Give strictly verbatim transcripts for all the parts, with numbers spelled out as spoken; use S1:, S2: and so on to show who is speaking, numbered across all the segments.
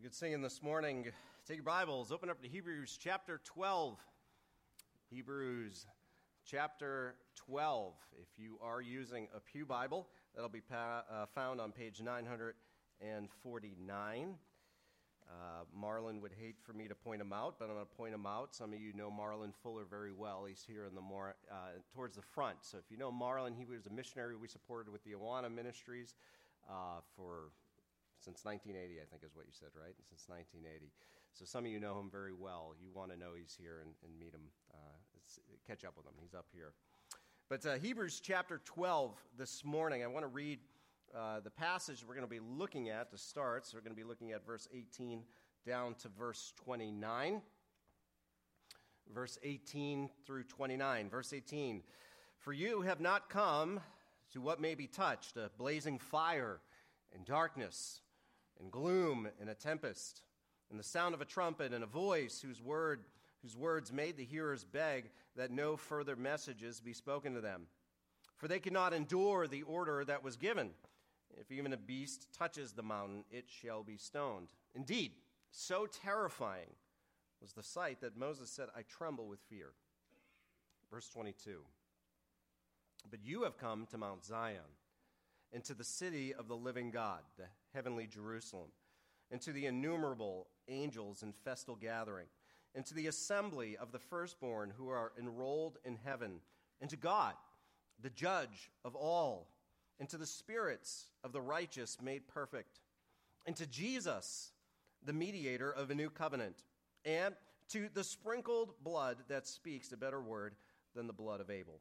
S1: Good singing this morning. Take your Bibles, open up to Hebrews chapter twelve. Hebrews chapter twelve. If you are using a Pew Bible, that'll be pa- uh, found on page nine forty-nine. Uh, Marlon would hate for me to point him out, but I'm going to point him out. Some of you know Marlon Fuller very well. He's here in the more uh, towards the front. So if you know Marlon, he was a missionary we supported with the Awana Ministries uh, for since nineteen eighty, I think is what you said, right? Since nineteen eighty. So some of you know him very well. You want to know he's here and, and meet him, uh, catch up with him. He's up here. But uh, Hebrews chapter twelve this morning, I want to read uh, the passage we're going to be looking at to start. So we're going to be looking at verse eighteen down to verse twenty-nine. Verse eighteen through twenty-nine. Verse eighteen, "For you have not come to what may be touched, a blazing fire and darkness, and gloom, and a tempest, and the sound of a trumpet, and a voice whose word whose words made the hearers beg that no further messages be spoken to them. For they cannot endure the order that was given. If even a beast touches the mountain, it shall be stoned. Indeed, so terrifying was the sight that Moses said, 'I tremble with fear.'" Verse twenty-two, "But you have come to Mount Zion, and to the city of the living God, the heavenly Jerusalem, and to the innumerable angels in festal gathering, and to the assembly of the firstborn who are enrolled in heaven, and to God, the judge of all, and to the spirits of the righteous made perfect, and to Jesus, the mediator of a new covenant, and to the sprinkled blood that speaks a better word than the blood of Abel.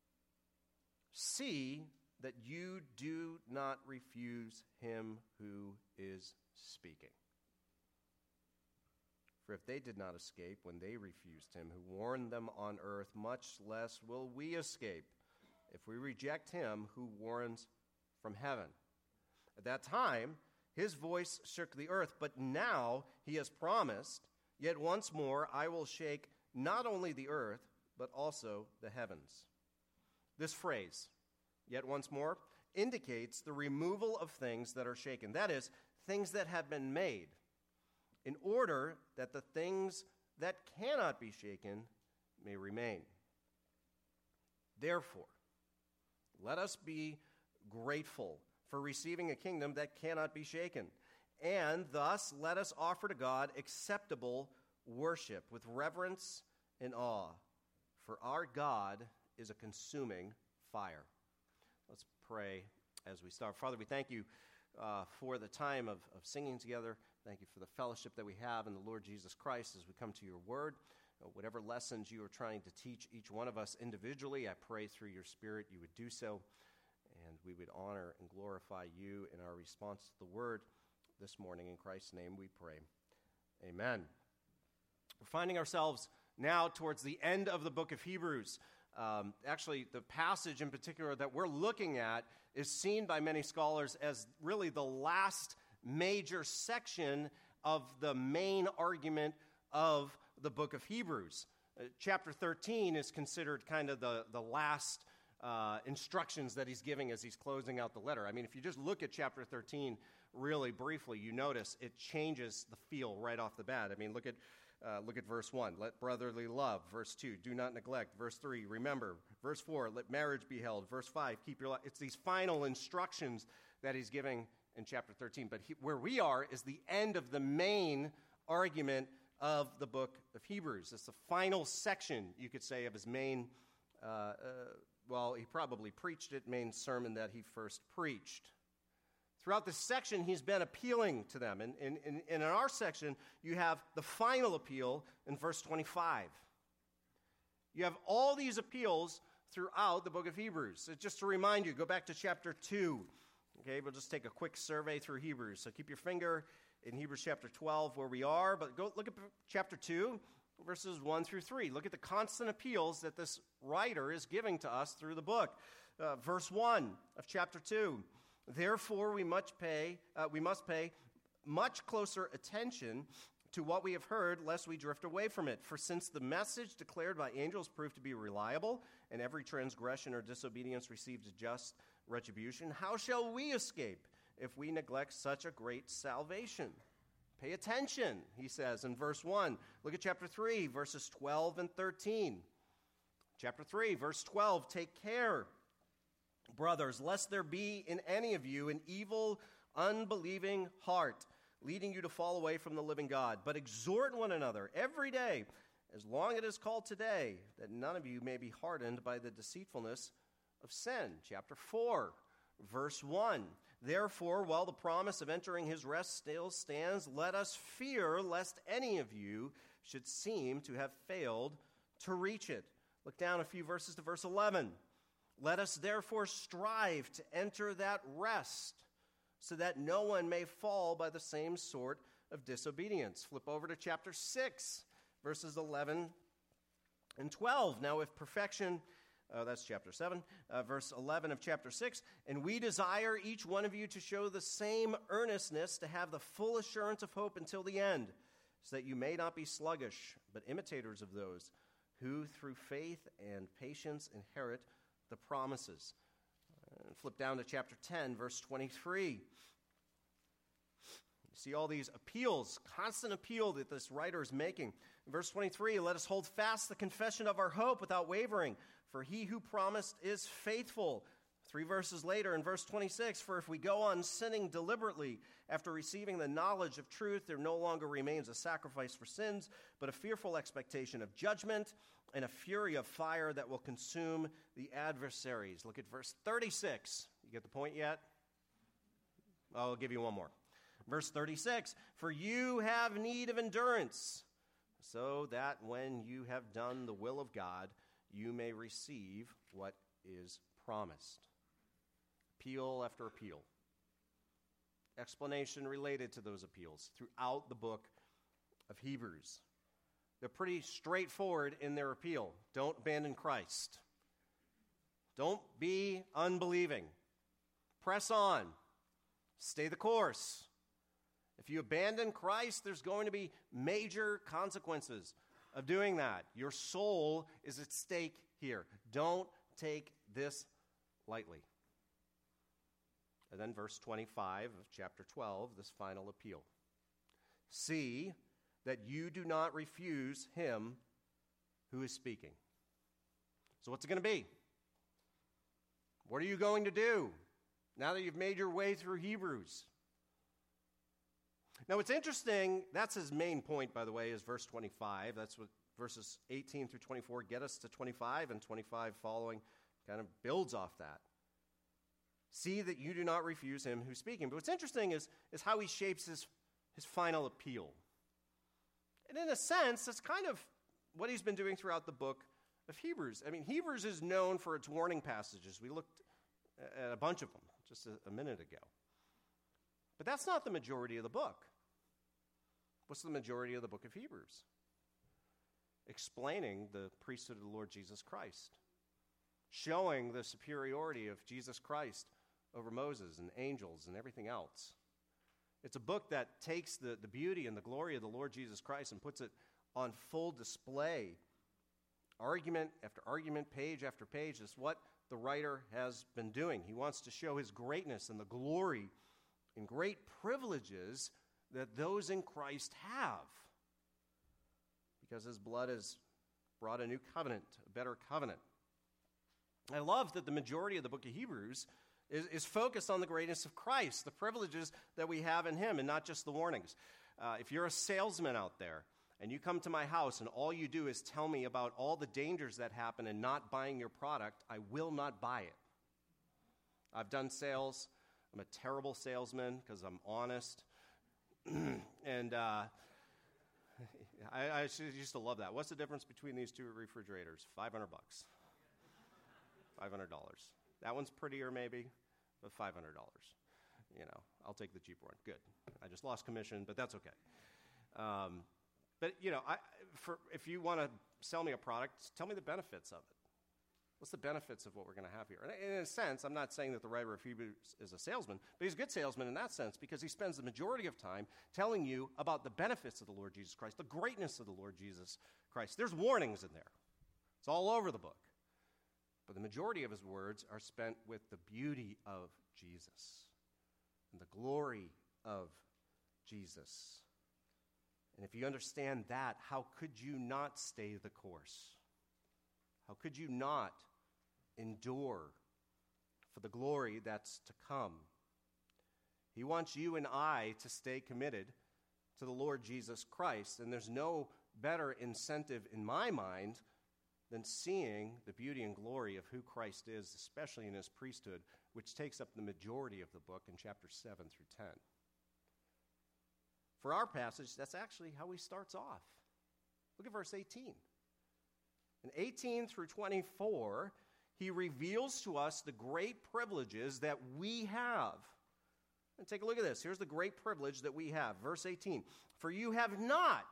S1: See that you do not refuse him who is speaking. For if they did not escape when they refused him who warned them on earth, much less will we escape if we reject him who warns from heaven. At that time, his voice shook the earth, but now he has promised, yet once more I will shake not only the earth, but also the heavens." This phrase, "yet once more," indicates the removal of things that are shaken. That is, things that have been made, in order that the things that cannot be shaken may remain. Therefore, let us be grateful for receiving a kingdom that cannot be shaken, and thus let us offer to God acceptable worship with reverence and awe, for our God is a consuming fire. Let's pray as we start. Father, we thank you uh, for the time of, of singing together. Thank you for the fellowship that we have in the Lord Jesus Christ as we come to your word. Uh, whatever lessons you are trying to teach each one of us individually, I pray through your Spirit you would do so, and we would honor and glorify you in our response to the word this morning. In Christ's name we pray. Amen. We're finding ourselves now towards the end of the book of Hebrews. Um, actually, the passage in particular that we're looking at is seen by many scholars as really the last major section of the main argument of the book of Hebrews. Uh, chapter thirteen is considered kind of the, the last uh, instructions that he's giving as he's closing out the letter. I mean, if you just look at chapter thirteen really briefly, you notice it changes the feel right off the bat. I mean, look at Uh, look at verse one, let brotherly love. Verse two, do not neglect. Verse three, remember. Verse four, let marriage be held. Verse five, keep your life. It's these final instructions that he's giving in chapter thirteen. But he, where we are is the end of the main argument of the book of Hebrews. It's the final section, you could say, of his main, uh, uh, well, he probably preached it, main sermon that he first preached. Throughout this section, he's been appealing to them. And, and, and in our section, you have the final appeal in verse twenty-five. You have all these appeals throughout the book of Hebrews. So just to remind you, go back to chapter two. Okay, we'll just take a quick survey through Hebrews. So keep your finger in Hebrews chapter twelve where we are, but go look at chapter two, verses one through three. Look at the constant appeals that this writer is giving to us through the book. Uh, verse one of chapter two. Therefore, we must pay, uh, we must pay much closer attention to what we have heard, lest we drift away from it. For since the message declared by angels proved to be reliable, and every transgression or disobedience receives a just retribution, how shall we escape if we neglect such a great salvation? Pay attention, he says in verse one. Look at chapter three, verses twelve and thirteen. Chapter three, verse twelve, take care, brothers, lest there be in any of you an evil, unbelieving heart, leading you to fall away from the living God. But exhort one another every day, as long as it is called today, that none of you may be hardened by the deceitfulness of sin. Chapter four, verse one. Therefore, while the promise of entering his rest still stands, let us fear lest any of you should seem to have failed to reach it. Look down a few verses to verse eleven. Let us therefore strive to enter that rest, so that no one may fall by the same sort of disobedience. Flip over to chapter six, verses eleven and twelve. Now, if perfection... Uh, that's chapter seven, uh, verse eleven of chapter six. And we desire each one of you to show the same earnestness, to have the full assurance of hope until the end, so that you may not be sluggish, but imitators of those who through faith and patience inherit the promises. Uh, flip down to chapter ten, verse twenty-three. You see all these appeals, constant appeal that this writer is making. In verse twenty-three, let us hold fast the confession of our hope without wavering, for he who promised is faithful. Three verses later, in verse twenty-six, for if we go on sinning deliberately after receiving the knowledge of truth, there no longer remains a sacrifice for sins, but a fearful expectation of judgment and a fury of fire that will consume the adversaries. Look at verse thirty-six. You get the point yet? I'll give you one more. Verse thirty-six, for you have need of endurance, so that when you have done the will of God, you may receive what is promised. Appeal after appeal. Explanation related to those appeals throughout the book of Hebrews. They're pretty straightforward in their appeal. Don't abandon Christ. Don't be unbelieving. Press on. Stay the course. If you abandon Christ, there's going to be major consequences of doing that. Your soul is at stake here. Don't take this lightly. And then verse twenty-five of chapter twelve, this final appeal. See that you do not refuse him who is speaking. So what's it going to be? What are you going to do now that you've made your way through Hebrews? Now, what's interesting, that's his main point, by the way, is verse twenty-five. That's what verses eighteen through twenty-four get us to twenty-five, and twenty-five following kind of builds off that. See that you do not refuse him who's speaking. But what's interesting is, is how he shapes his, his final appeal. And in a sense, that's kind of what he's been doing throughout the book of Hebrews. I mean, Hebrews is known for its warning passages. We looked at a bunch of them just a, a minute ago. But that's not the majority of the book. What's the majority of the book of Hebrews? Explaining the priesthood of the Lord Jesus Christ. Showing the superiority of Jesus Christ over Moses and angels and everything else. It's a book that takes the, the beauty and the glory of the Lord Jesus Christ and puts it on full display. Argument after argument, page after page is what the writer has been doing. He wants to show his greatness and the glory and great privileges that those in Christ have. Because his blood has brought a new covenant, a better covenant. I love that the majority of the book of Hebrews is, is focused on the greatness of Christ, the privileges that we have in him, and not just the warnings. Uh, if you're a salesman out there, and you come to my house, and all you do is tell me about all the dangers that happen in not buying your product, I will not buy it. I've done sales. I'm a terrible salesman because I'm honest. and uh, I, I used to love that. What's the difference between these two refrigerators? five hundred bucks. five hundred dollars. That one's prettier maybe, but five hundred dollars. You know, I'll take the cheaper one. Good. I just lost commission, but that's okay. Um, but, you know, I, for, if you want to sell me a product, tell me the benefits of it. What's the benefits of what we're going to have here? And in a sense, I'm not saying that the writer of Hebrews is a salesman, but he's a good salesman in that sense because he spends the majority of time telling you about the benefits of the Lord Jesus Christ, the greatness of the Lord Jesus Christ. There's warnings in there. It's all over the book. But the majority of his words are spent with the beauty of Jesus and the glory of Jesus. And if you understand that, how could you not stay the course? How could you not endure for the glory that's to come? He wants you and I to stay committed to the Lord Jesus Christ, and there's no better incentive in my mind than seeing the beauty and glory of who Christ is, especially in his priesthood, which takes up the majority of the book in chapters seven through ten. For our passage, that's actually how he starts off. Look at verse eighteen. In eighteen through twenty-four, he reveals to us the great privileges that we have. And take a look at this. Here's the great privilege that we have. Verse eighteen. For you have not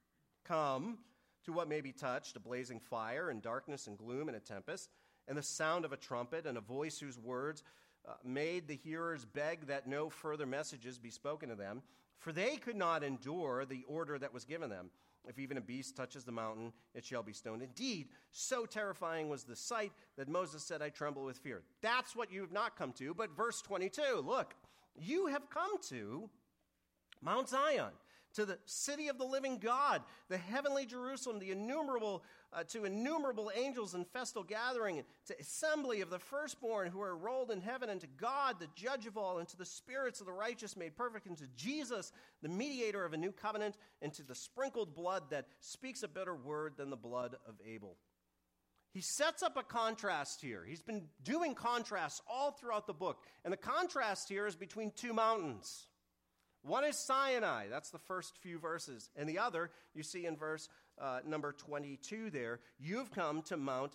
S1: come to what may be touched, a blazing fire and darkness and gloom and a tempest, and the sound of a trumpet and a voice whose words uh, made the hearers beg that no further messages be spoken to them, for they could not endure the order that was given them. If even a beast touches the mountain, it shall be stoned. Indeed, so terrifying was the sight that Moses said, I tremble with fear. That's what you have not come to. But verse twenty-two, look, you have come to Mount Zion, to the city of the living God, the heavenly Jerusalem, the innumerable, uh, to innumerable angels in festal gathering, to assembly of the firstborn who are enrolled in heaven, and to God, the judge of all, and to the spirits of the righteous made perfect, and to Jesus, the mediator of a new covenant, and to the sprinkled blood that speaks a better word than the blood of Abel. He sets up a contrast here. He's been doing contrasts all throughout the book, and the contrast here is between two mountains. One is Sinai, that's the first few verses. And the other, you see in verse uh, number twenty-two there, you've come to Mount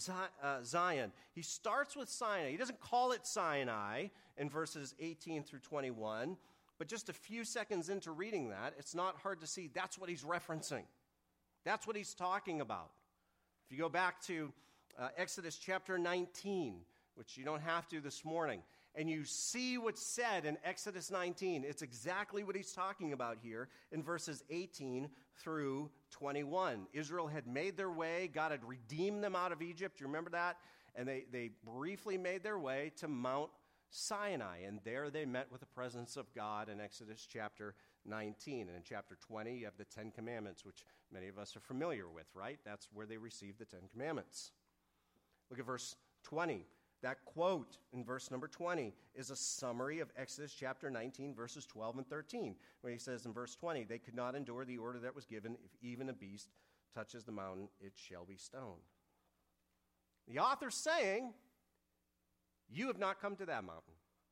S1: Zion. He starts with Sinai. He doesn't call it Sinai in verses eighteen through twenty-one, but just a few seconds into reading that, it's not hard to see that's what he's referencing. That's what he's talking about. If you go back to uh, Exodus chapter nineteen, which you don't have to this morning, and you see what's said in Exodus nineteen, it's exactly what he's talking about here in verses eighteen through twenty-one. Israel had made their way. God had redeemed them out of Egypt. You remember that? And they, they briefly made their way to Mount Sinai, and there they met with the presence of God in Exodus chapter nineteen. And in chapter twenty, you have the Ten Commandments, which many of us are familiar with, right? That's where they received the Ten Commandments. Look at verse twenty. That quote in verse number twenty is a summary of Exodus chapter nineteen, verses twelve and thirteen, where he says in verse twenty, they could not endure the order that was given. If even a beast touches the mountain, it shall be stoned. The author's saying, you have not come to that mountain.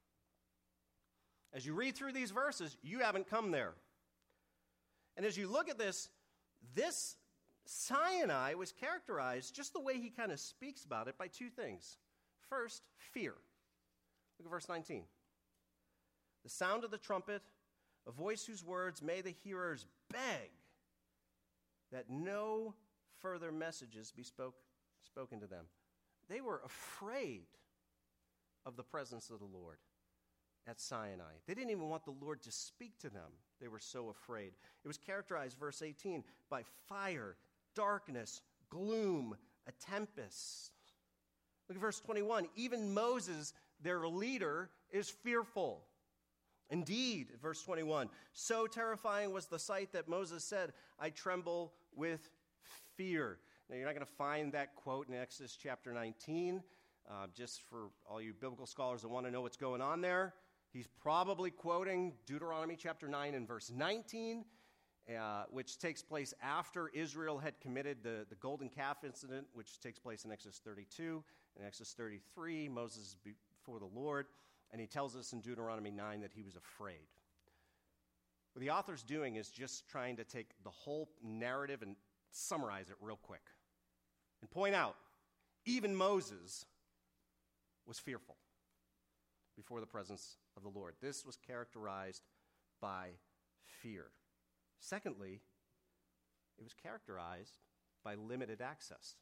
S1: As you read through these verses, you haven't come there. And as you look at this, this Sinai was characterized, just the way he kind of speaks about it, by two things. First, fear. Look at verse nineteen. The sound of the trumpet, a voice whose words made the hearers beg that no further messages be spoke, spoken to them. They were afraid of the presence of the Lord at Sinai. They didn't even want the Lord to speak to them. They were so afraid. It was characterized, verse eighteen, by fire, darkness, gloom, a tempest. Look at verse twenty-one. Even Moses, their leader, is fearful. Indeed, verse twenty-one, so terrifying was the sight that Moses said, I tremble with fear. Now, you're not going to find that quote in Exodus chapter nineteen. Uh, just for all you biblical scholars that want to know what's going on there, he's probably quoting Deuteronomy chapter nine and verse nineteen, uh, which takes place after Israel had committed the, the golden calf incident, which takes place in Exodus thirty-two. In Exodus thirty-three, Moses is before the Lord, and he tells us in Deuteronomy nine that he was afraid. What the author's doing is just trying to take the whole narrative and summarize it real quick and point out, even Moses was fearful before the presence of the Lord. This was characterized by fear. Secondly, it was characterized by limited access.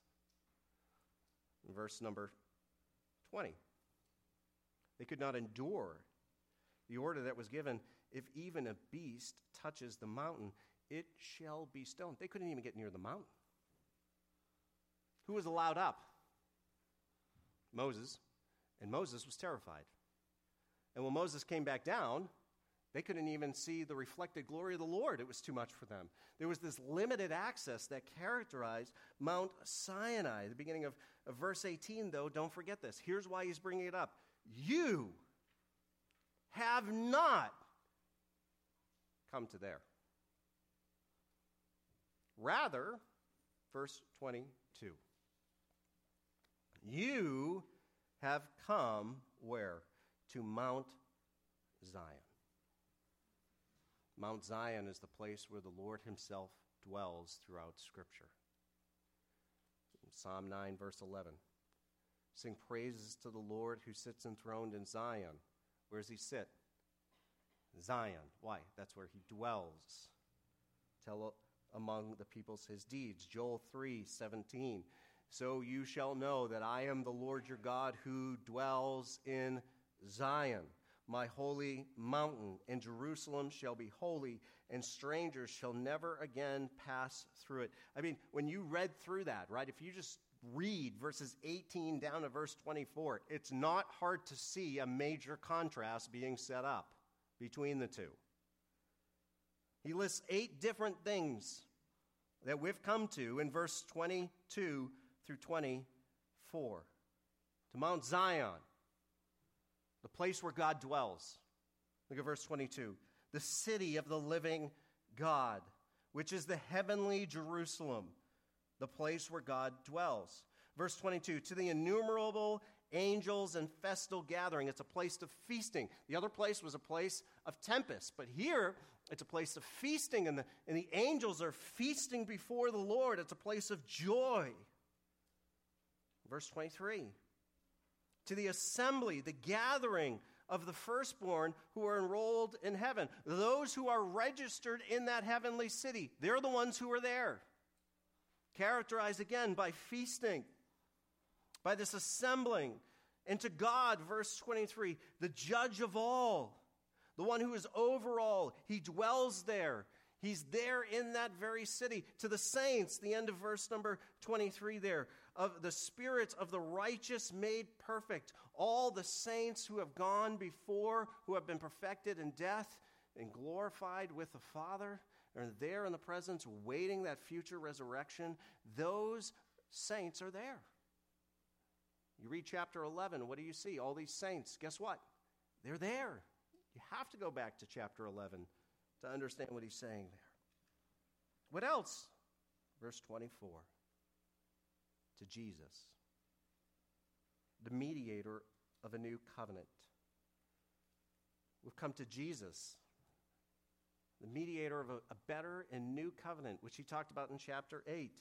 S1: In verse number twenty, they could not endure the order that was given, if even a beast touches the mountain, it shall be stoned. They couldn't even get near the mountain. Who was allowed up? Moses. And Moses was terrified. And when Moses came back down, They couldn't even see the reflected glory of the Lord. It was too much for them. There was this limited access that characterized Mount Sinai. The beginning of, of verse eighteen, though, don't forget this. Here's why he's bringing it up. You have not come to there. Rather, verse twenty-two, you have come where? To Mount Zion. Mount Zion is the place where the Lord himself dwells throughout Scripture. Psalm nine, verse eleven. Sing praises to the Lord who sits enthroned in Zion. Where does he sit? Zion. Why? That's where he dwells. Tell among the peoples his deeds. Joel three, seventeen. So you shall know that I am the Lord your God who dwells in Zion, my holy mountain, and Jerusalem shall be holy, and strangers shall never again pass through it. I mean, when you read through that, right, if you just read verses eighteen down to verse twenty-four, it's not hard to see a major contrast being set up between the two. He lists eight different things that we've come to in verse twenty-two through twenty-four. To Mount Zion, the place where God dwells. Look at verse twenty-two. The city of the living God, which is the heavenly Jerusalem, the place where God dwells. Verse twenty-two, to the innumerable angels and festal gathering. It's a place of feasting. The other place was a place of tempest, but here it's a place of feasting, and the, and the angels are feasting before the Lord. It's a place of joy. Verse twenty-three, to the assembly, the gathering of the firstborn who are enrolled in heaven. Those who are registered in that heavenly city, they're the ones who are there. Characterized again by feasting, by this assembling. And to God, verse twenty-three, the judge of all, the one who is over all, he dwells there. He's there in that very city. To the saints, the end of verse number twenty-three there, of the spirits of the righteous made perfect, all the saints who have gone before, who have been perfected in death and glorified with the Father, are there in the presence waiting that future resurrection. Those saints are there. You read chapter eleven, what do you see? All these saints, guess what? They're there. You have to go back to chapter eleven to understand what he's saying there. What else? Verse twenty-four. To Jesus, the mediator of a new covenant. We've come to Jesus, the mediator of a, a better and new covenant, which he talked about in chapter eight.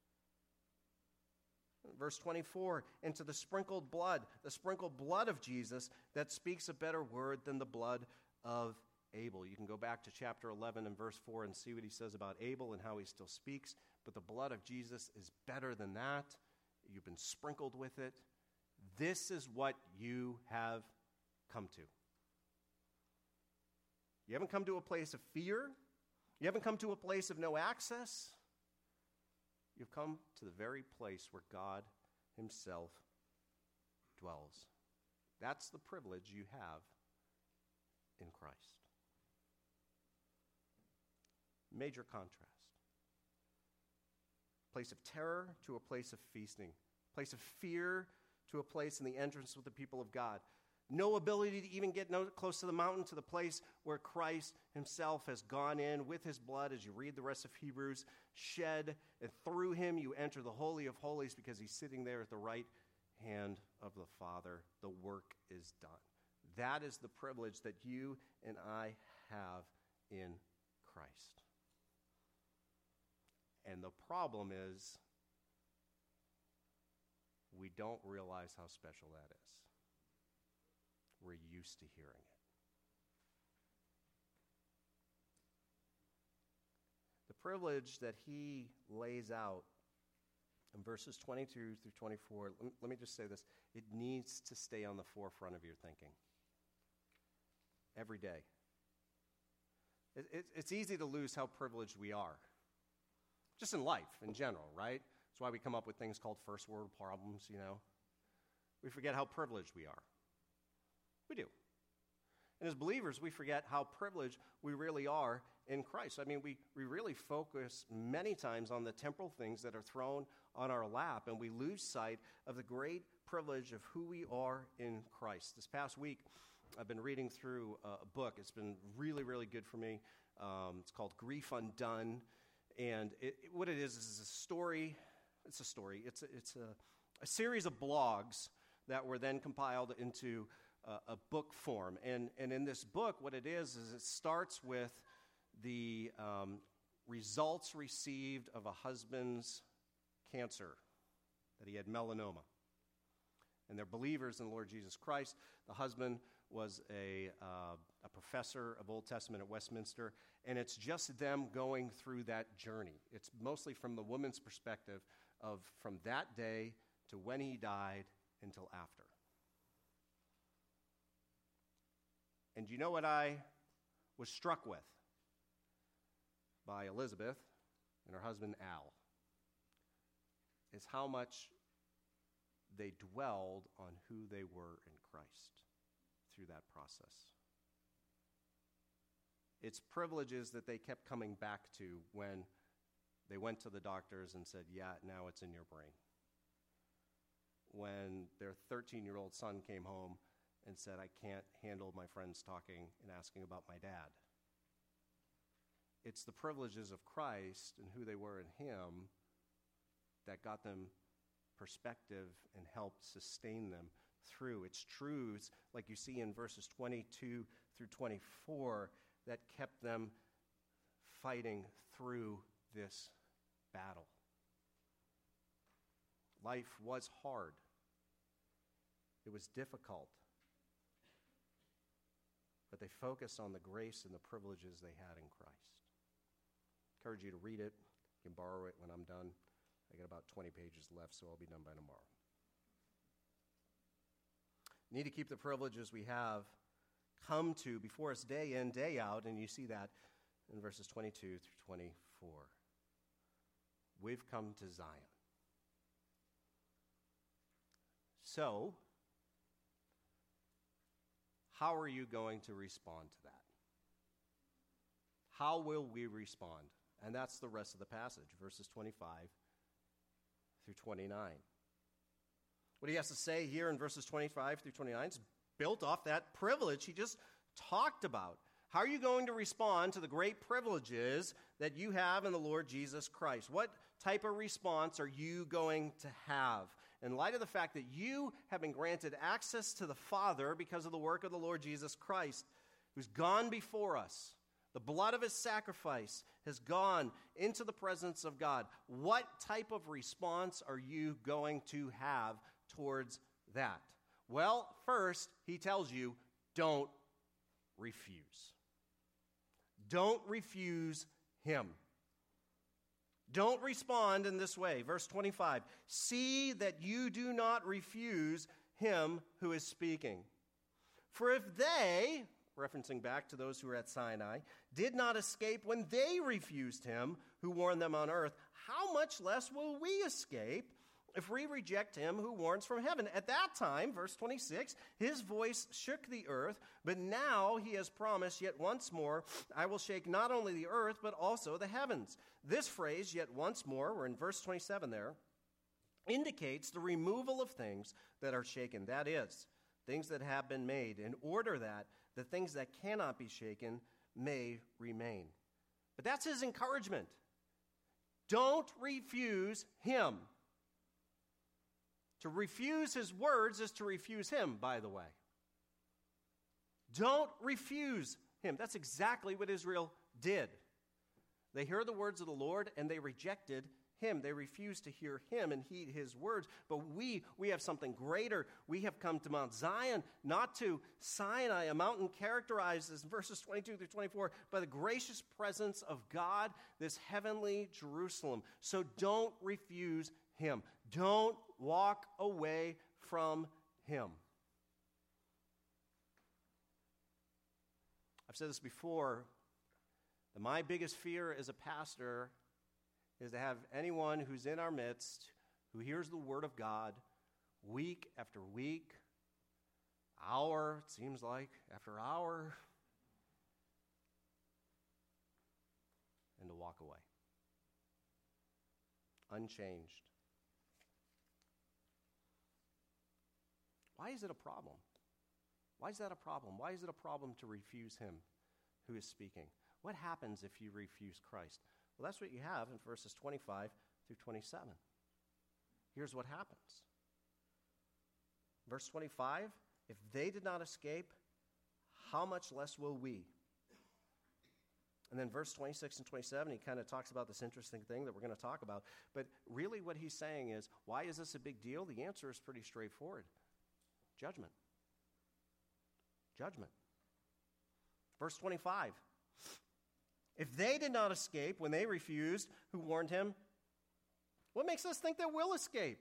S1: Verse twenty-four, and to the sprinkled blood, the sprinkled blood of Jesus that speaks a better word than the blood of Abel. You can go back to chapter eleven and verse four and see what he says about Abel and how he still speaks, but the blood of Jesus is better than that. You've been sprinkled with it. This is what you have come to. You haven't come to a place of fear. You haven't come to a place of no access. You've come to the very place where God himself dwells. That's the privilege you have in Christ. Major contrast. Place of terror to a place of feasting. Place of fear to a place in the entrance with the people of God. No ability to even get no, close to the mountain, to the place where Christ himself has gone in with his blood, as you read the rest of Hebrews, shed, and through him you enter the Holy of Holies because he's sitting there at the right hand of the Father. The work is done. That is the privilege that you and I have in Christ. And the problem is, we don't realize how special that is. We're used to hearing it. The privilege that he lays out in verses twenty-two through twenty-four, let me, let me just say this, it needs to stay on the forefront of your thinking every day. It, it, it's easy to lose how privileged we are. Just in life, in general, right? That's why we come up with things called first world problems, you know. We forget how privileged we are. We do. And as believers, we forget how privileged we really are in Christ. I mean, we, we really focus many times on the temporal things that are thrown on our lap, and we lose sight of the great privilege of who we are in Christ. This past week, I've been reading through a book. It's been really, really good for me. Um, it's called Grief Undone, and it, it, what it is is a story. It's a story. It's a, it's a, a series of blogs that were then compiled into uh, a book form. And, and in this book, what it is is it starts with the um, results received of a husband's cancer, that he had melanoma. And they're believers in the Lord Jesus Christ. The husband was a, uh, a professor of Old Testament at Westminster, and it's just them going through that journey. It's mostly from the woman's perspective of from that day to when he died until after. And you know what I was struck with by Elizabeth and her husband Al is how much they dwelled on who they were in Christ through that process. It's privileges that they kept coming back to when they went to the doctors and said, yeah, now it's in your brain. When their thirteen-year-old son came home and said, I can't handle my friends talking and asking about my dad. It's the privileges of Christ and who they were in him that got them perspective and helped sustain them through. It's truths, like you see in verses twenty-two through twenty-four, that kept them fighting through this battle. Life was hard. It was difficult. But they focused on the grace and the privileges they had in Christ. I encourage you to read it. You can borrow it when I'm done. I got about twenty pages left, so I'll be done by tomorrow. We need to keep the privileges we have come to before us day in, day out, and you see that in verses twenty-two through twenty-four. We've come to Zion. So, how are you going to respond to that? How will we respond? And that's the rest of the passage, verses twenty-five through twenty-nine. What he has to say here in verses twenty-five through twenty-nine is built off that privilege he just talked about. How are you going to respond to the great privileges that you have in the Lord Jesus Christ? What type of response are you going to have in light of the fact that you have been granted access to the Father because of the work of the Lord Jesus Christ, who's gone before us? The blood of his sacrifice has gone into the presence of God. What type of response are you going to have towards that? Well, first, he tells you, don't refuse. Don't refuse him. Don't respond in this way. Verse twenty-five, see that you do not refuse him who is speaking. For if they, referencing back to those who were at Sinai, did not escape when they refused him who warned them on earth, how much less will we escape if we reject him who warns from heaven? At that time, verse twenty-six, his voice shook the earth, but now he has promised, yet once more, I will shake not only the earth, but also the heavens. This phrase, yet once more, we're in verse twenty-seven there, indicates the removal of things that are shaken. That is, things that have been made, in order that the things that cannot be shaken may remain. But that's his encouragement. Don't refuse him. To refuse his words is to refuse him, by the way. Don't refuse him. That's exactly what Israel did. They heard the words of the Lord and they rejected him. They refused to hear him and heed his words. But we, we have something greater. We have come to Mount Zion, not to Sinai, a mountain characterized, as verses twenty-two through twenty-four, by the gracious presence of God, this heavenly Jerusalem. So don't refuse him. Don't walk away from him. I've said this before, that my biggest fear as a pastor is to have anyone who's in our midst who hears the word of God week after week hour, it seems like, after hour, and to walk away. Unchanged. Why is it a problem? Why is that a problem? Why is it a problem to refuse him who is speaking? What happens if you refuse Christ? Well, that's what you have in verses twenty-five through twenty-seven. Here's what happens. Verse twenty-five, if they did not escape, how much less will we? And then verse twenty-six and twenty-seven, he kind of talks about this interesting thing that we're going to talk about. But really what he's saying is, why is this a big deal? The answer is pretty straightforward. Judgment. Judgment. Verse twenty-five, if they did not escape when they refused, who warned him, what makes us think they will escape?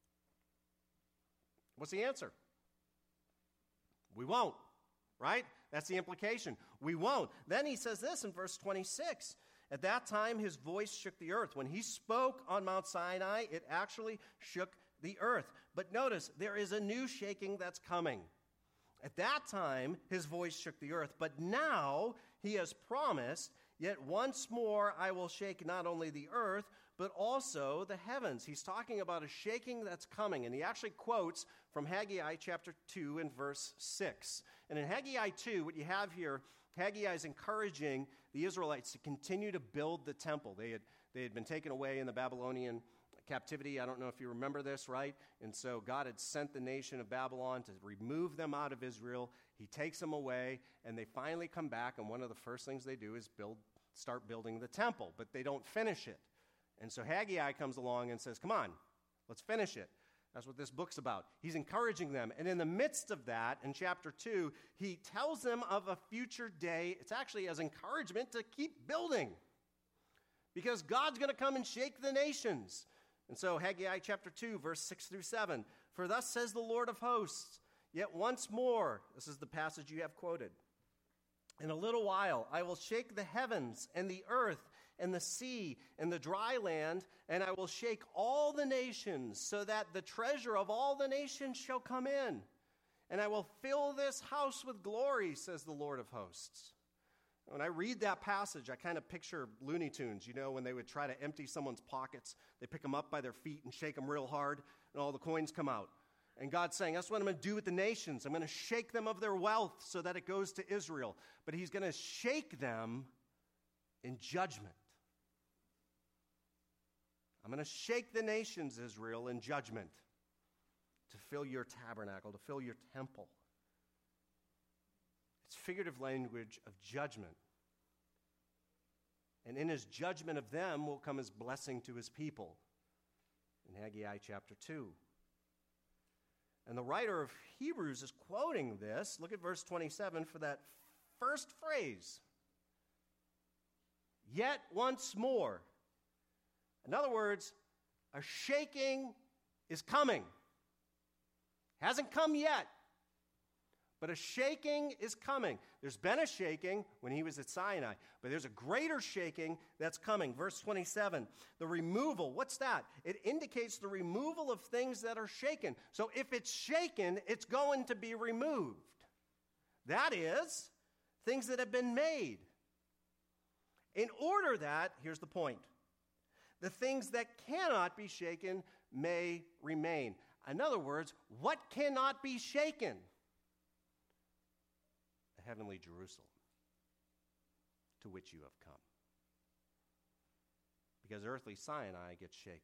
S1: What's the answer? We won't, right? That's the implication. We won't. Then he says this in verse twenty-six. At that time, his voice shook the earth. When he spoke on Mount Sinai, it actually shook the earth. But notice, there is a new shaking that's coming. At that time, his voice shook the earth. But now he has promised, yet once more I will shake not only the earth, but also the heavens. He's talking about a shaking that's coming. And he actually quotes from Haggai chapter two and verse six. And in Haggai two, what you have here, Haggai is encouraging the Israelites to continue to build the temple. They had, they had been taken away in the Babylonian captivity. I don't know if you remember this, right? And so God had sent the nation of Babylon to remove them out of Israel. He takes them away, and they finally come back, and one of the first things they do is build, start building the temple, but they don't finish it. And so Haggai comes along and says, come on, let's finish it. That's what this book's about. He's encouraging them. And in the midst of that, in chapter two, he tells them of a future day. It's actually as encouragement to keep building, because God's going to come and shake the nations. And so Haggai chapter two, verse six through seven, for thus says the Lord of hosts, yet once more, this is the passage you have quoted, in a little while I will shake the heavens and the earth and the sea and the dry land, and I will shake all the nations, so that the treasure of all the nations shall come in. And I will fill this house with glory, says the Lord of hosts. When I read that passage, I kind of picture Looney Tunes, you know, when they would try to empty someone's pockets. They pick them up by their feet and shake them real hard, and all the coins come out. And God's saying, that's what I'm going to do with the nations. I'm going to shake them of their wealth so that it goes to Israel. But he's going to shake them in judgment. I'm going to shake the nations, Israel, in judgment to fill your tabernacle, to fill your temple. It's figurative language of judgment. And in his judgment of them will come his blessing to his people in Haggai chapter two. And the writer of Hebrews is quoting this. Look at verse twenty-seven for that first phrase. Yet once more. In other words, a shaking is coming. Hasn't come yet, but a shaking is coming. There's been a shaking when he was at Sinai, but there's a greater shaking that's coming. Verse twenty-seven, the removal, what's that? It indicates the removal of things that are shaken. So if it's shaken, it's going to be removed. That is, things that have been made. In order that, here's the point, the things that cannot be shaken may remain. In other words, what cannot be shaken? The heavenly Jerusalem to which you have come. Because earthly Sinai gets shaken.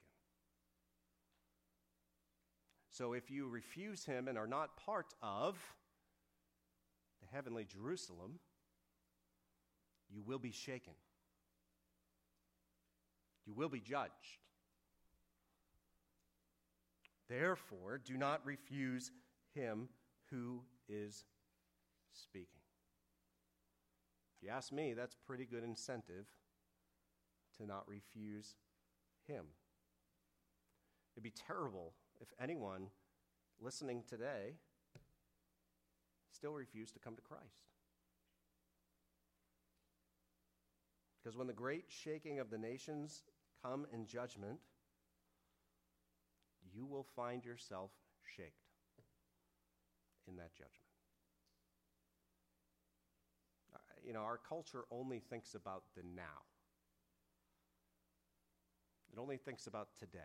S1: So if you refuse him and are not part of the heavenly Jerusalem, you will be shaken. You will be judged. Therefore, do not refuse him who is speaking. If you ask me, that's pretty good incentive to not refuse him. It'd be terrible if anyone listening today still refused to come to Christ. Because when the great shaking of the nations come in judgment, you will find yourself shaked in that judgment. you know, our culture only thinks about the now. It only thinks about today.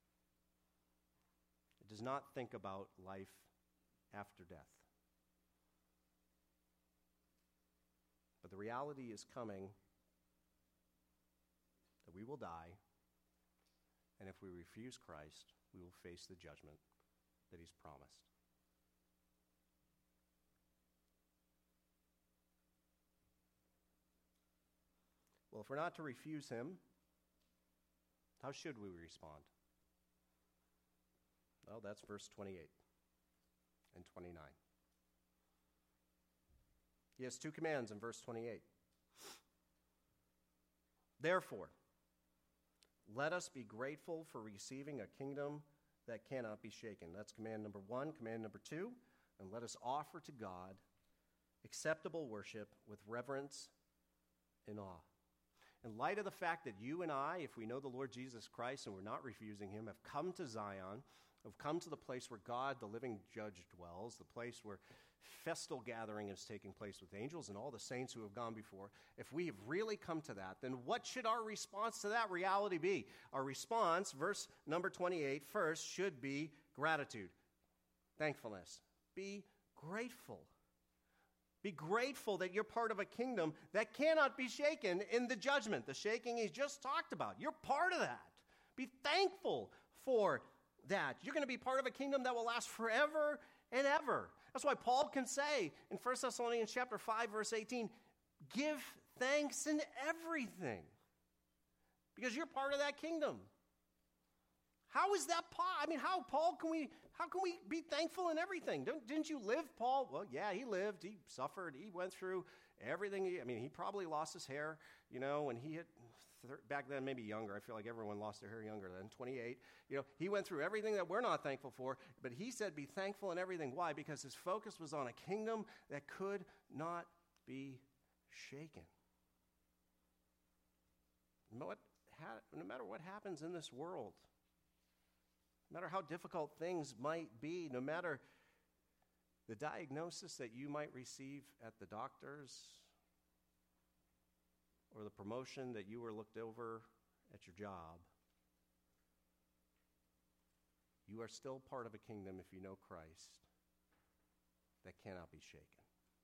S1: It does not think about life after death. But the reality is coming that we will die, and if we refuse Christ, we will face the judgment that he's promised. Well, if we're not to refuse him, how should we respond? Well, that's verse twenty-eight and twenty-nine. He has two commands in verse twenty-eight. Therefore, let us be grateful for receiving a kingdom that cannot be shaken. That's command number one. Command number two, and let us offer to God acceptable worship with reverence and awe. In light of the fact that you and I, if we know the Lord Jesus Christ and we're not refusing him, have come to Zion, have come to the place where God, the living judge, dwells, the place where festal gathering is taking place with angels and all the saints who have gone before, if we have really come to that, then what should our response to that reality be? Our response, verse number twenty-eight, first should be gratitude, thankfulness. Be grateful. Be grateful that you're part of a kingdom that cannot be shaken in the judgment, the shaking he just talked about. You're part of that. Be thankful for that. You're going to be part of a kingdom that will last forever and ever. That's why Paul can say in First Thessalonians chapter five, verse eighteen, give thanks in everything, because you're part of that kingdom. How is that Paul? I mean, how, Paul, can we, how can we be thankful in everything? Don't, didn't you live, Paul? Well, yeah, he lived. He suffered. He went through everything. He, I mean, he probably lost his hair, you know, when he hit, back then maybe younger. I feel like everyone lost their hair younger than twenty-eight. You know, he went through everything that we're not thankful for, but he said be thankful in everything. Why? Because his focus was on a kingdom that could not be shaken. No matter what happens in this world, no matter how difficult things might be, no matter the diagnosis that you might receive at the doctor's or the promotion that you were looked over at your job, you are still part of a kingdom, if you know Christ, that cannot be shaken.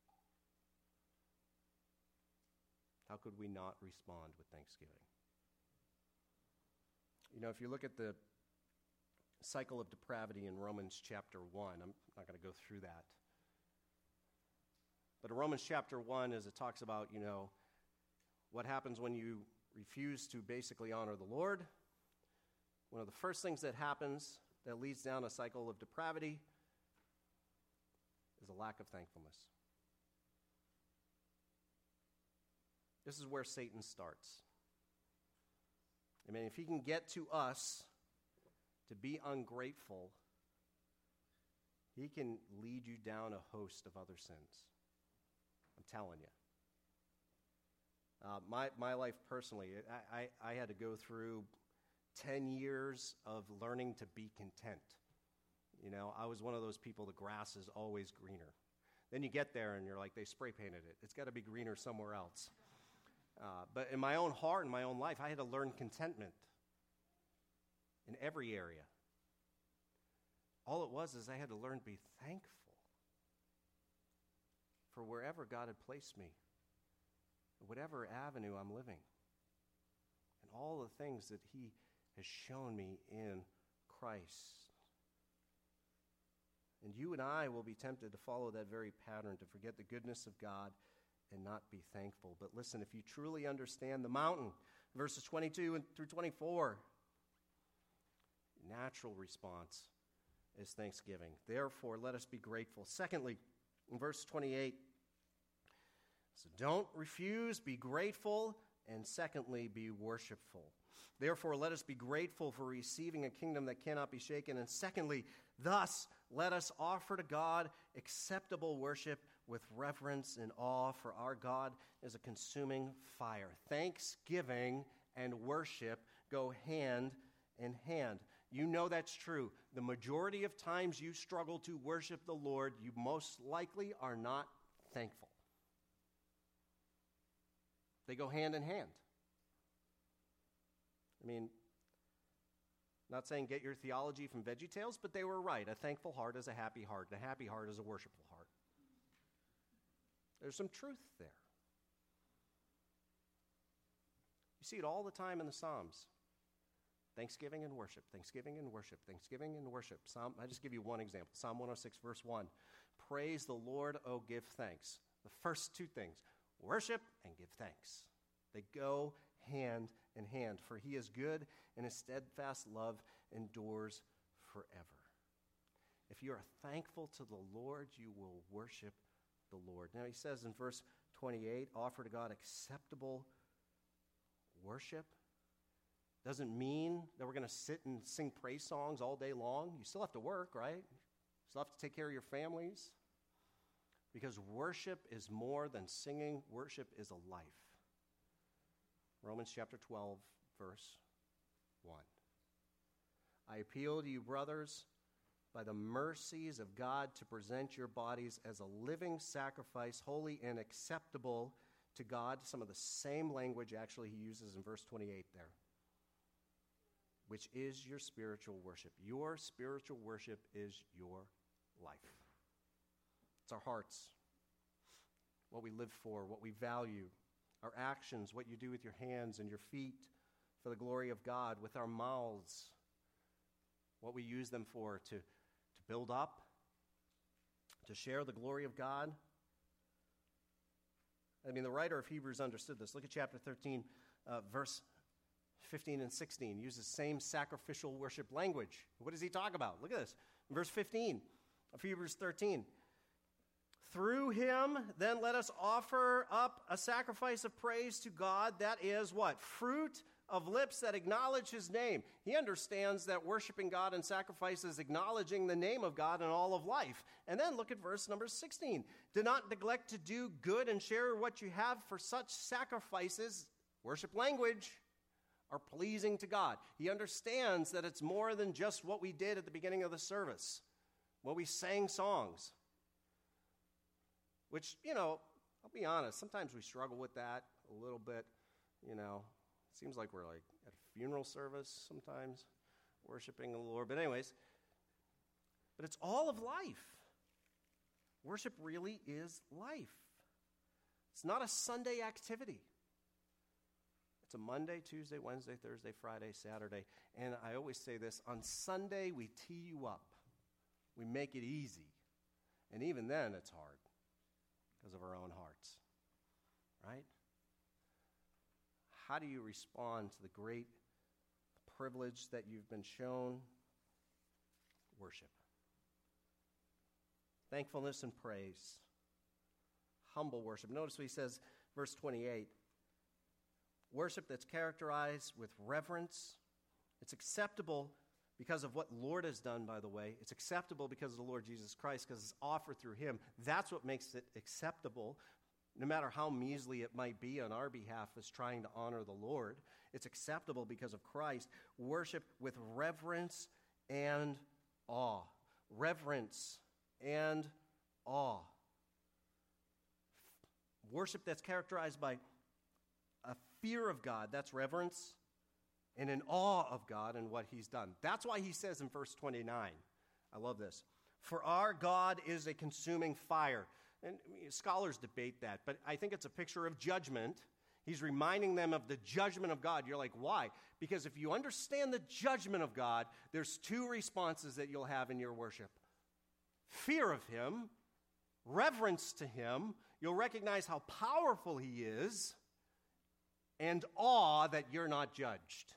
S1: How could we not respond with thanksgiving? You know, if you look at the cycle of depravity in Romans chapter one. I'm not going to go through that. But in Romans chapter one, as it talks about, you know, what happens when you refuse to basically honor the Lord, one of the first things that happens that leads down a cycle of depravity is a lack of thankfulness. This is where Satan starts. I mean, if he can get to us to be ungrateful, he can lead you down a host of other sins. I'm telling you. Uh, my my life personally, I, I, I had to go through ten years of learning to be content. You know, I was one of those people, the grass is always greener. Then you get there and you're like, they spray painted it. It's got to be greener somewhere else. Uh, but in my own heart, in my own life, I had to learn contentment in every area. All it was is I had to learn to be thankful for wherever God had placed me, whatever avenue I'm living, and all the things that he has shown me in Christ. And you and I will be tempted to follow that very pattern, to forget the goodness of God and not be thankful. But listen, if you truly understand the mountain, verses twenty-two through twenty-four, natural response is thanksgiving. Therefore, let us be grateful. Secondly, in verse twenty-eight, so don't refuse, be grateful, and secondly, be worshipful. Therefore, let us be grateful for receiving a kingdom that cannot be shaken. And secondly, thus, let us offer to God acceptable worship with reverence and awe, for our God is a consuming fire. Thanksgiving and worship go hand in hand. You know that's true. The majority of times you struggle to worship the Lord, you most likely are not thankful. They go hand in hand. I mean, not saying get your theology from VeggieTales, but they were right. A thankful heart is a happy heart, and a happy heart is a worshipful heart. There's some truth there. You see it all the time in the Psalms. Thanksgiving and worship, thanksgiving and worship, thanksgiving and worship. Psalm, I just give you one example. Psalm one oh six, verse one. Praise the Lord, oh, give thanks. The first two things, worship and give thanks. They go hand in hand, for he is good, and his steadfast love endures forever. If you are thankful to the Lord, you will worship the Lord. Now he says in verse twenty-eight, offer to God acceptable worship. Doesn't mean that we're going to sit and sing praise songs all day long. You still have to work, right? You still have to take care of your families. Because worship is more than singing. Worship is a life. Romans chapter twelve, verse one. I appeal to you, brothers, by the mercies of God, to present your bodies as a living sacrifice, holy and acceptable to God. Some of the same language actually he uses in verse twenty-eight there, which is your spiritual worship. Your spiritual worship is your life. It's our hearts, what we live for, what we value, our actions, what you do with your hands and your feet for the glory of God, with our mouths, what we use them for, to, to build up, to share the glory of God. I mean, the writer of Hebrews understood this. Look at chapter thirteen, uh, verse fifteen and sixteen. He uses the same sacrificial worship language. What does he talk about? Look at this. In verse fifteen of Hebrews thirteen. Through him, then let us offer up a sacrifice of praise to God. That is what? Fruit of lips that acknowledge his name. He understands that worshiping God and sacrifice is acknowledging the name of God in all of life. And then look at verse number sixteen. Do not neglect to do good and share what you have, for such sacrifices, worship language, are pleasing to God. He understands that it's more than just what we did at the beginning of the service, when we sang songs. Which, you know, I'll be honest, sometimes we struggle with that a little bit, you know. It seems like we're like at a funeral service sometimes, worshiping the Lord. But anyways, but it's all of life. Worship really is life. It's not a Sunday activity. It's a Monday, Tuesday, Wednesday, Thursday, Friday, Saturday. And I always say this, on Sunday we tee you up. We make it easy. And even then it's hard because of our own hearts, right? How do you respond to the great privilege that you've been shown? Worship. Thankfulness and praise. Humble worship. Notice what he says, verse twenty-eight. Worship that's characterized with reverence. It's acceptable because of what the Lord has done, by the way. It's acceptable because of the Lord Jesus Christ, because it's offered through him. That's what makes it acceptable, no matter how measly it might be on our behalf as trying to honor the Lord. It's acceptable because of Christ. Worship with reverence and awe. Reverence and awe. Worship that's characterized by a fear of God, that's reverence, and an awe of God and what he's done. That's why he says in verse twenty-nine, I love this, for our God is a consuming fire. And scholars debate that, but I think it's a picture of judgment. He's reminding them of the judgment of God. You're like, why? Because if you understand the judgment of God, there's two responses that you'll have in your worship. Fear of him, reverence to him. You'll recognize how powerful he is, and awe that you're not judged.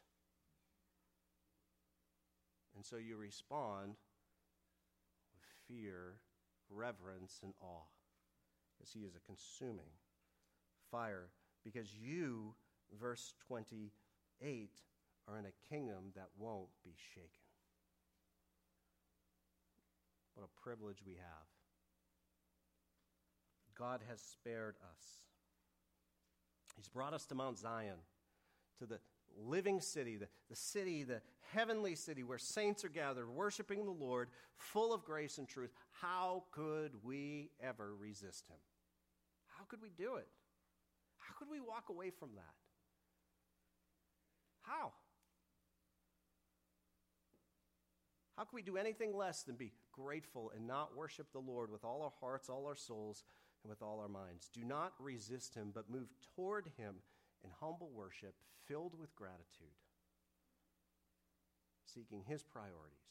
S1: And so you respond with fear, reverence, and awe, because he is a consuming fire. Because you, verse twenty-eight, are in a kingdom that won't be shaken. What a privilege we have. God has spared us. He's brought us to Mount Zion, to the living city, the, the city, the heavenly city where saints are gathered, worshiping the Lord, full of grace and truth. How could we ever resist him? How could we do it? How How could we walk away from that? How? How can we do anything less than be grateful and not worship the Lord with all our hearts, all our souls, and with all our minds? Do not resist him, but move toward him in humble worship, filled with gratitude, seeking his priorities,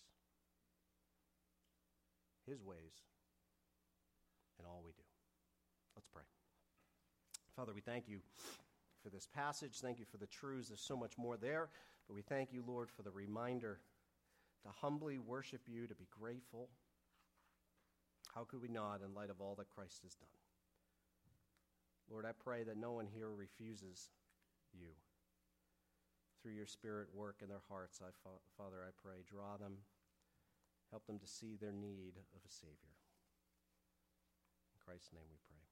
S1: his ways, in all we do. Let's pray. Father, we thank you for this passage. Thank you for the truths. There's so much more there, but we thank you, Lord, for the reminder to humbly worship you, to be grateful. How could we not in light of all that Christ has done? Lord, I pray that no one here refuses you. Through your Spirit, work in their hearts. I, Father, I pray, draw them, help them to see their need of a Savior. In Christ's name we pray.